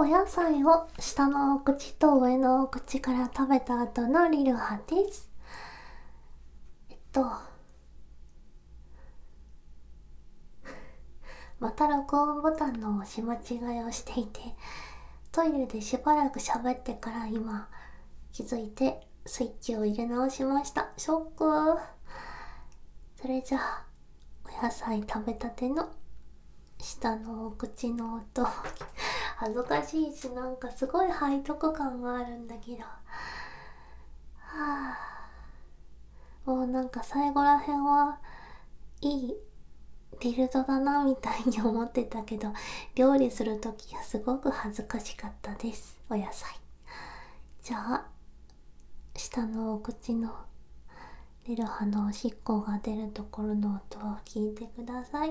野菜を下のお口と上のお口から食べた後のリルハです。また録音ボタンの押し間違いをしていて、トイレでしばらく喋ってから今気づいてスイッチを入れ直しました。ショック。それじゃあお野菜食べたての下のお口の音恥ずかしいし、なんかすごい背徳感があるんだけど、もうなんか最後らへんはいいディルドだなみたいに思ってたけど、料理するときはすごく恥ずかしかったです。お野菜。じゃあ下のお口のリルハのおしっこが出るところの音を聞いてください。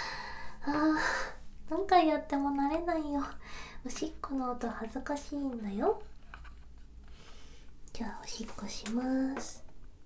何回やっても慣れないよ。おしっこの音恥ずかしいんだよ。じゃあおしっこします。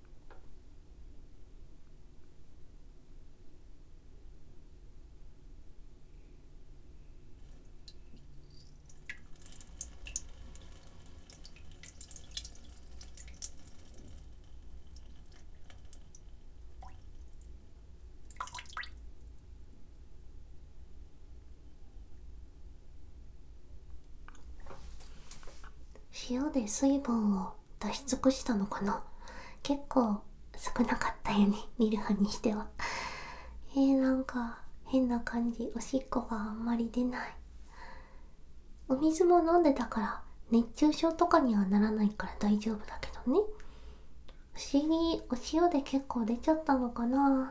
塩で水分を出し尽くしたのかな。結構少なかったよね、リルハにしては。なんか変な感じ。おしっこがあんまり出ない。お水も飲んでたから熱中症とかにはならないから大丈夫だけどね。不思議、お塩で結構出ちゃったのかな。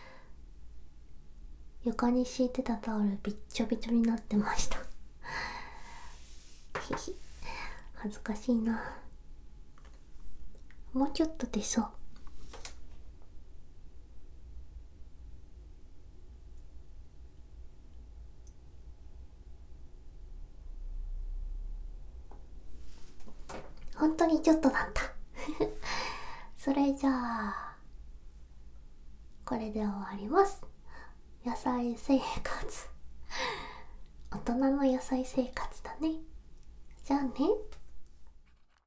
床に敷いてたタオルびっちょびちょになってました恥ずかしいな。もうちょっと出そう。本当にちょっとだったそれじゃあこれで終わります。野菜生活大人の野菜生活だね。じゃあね。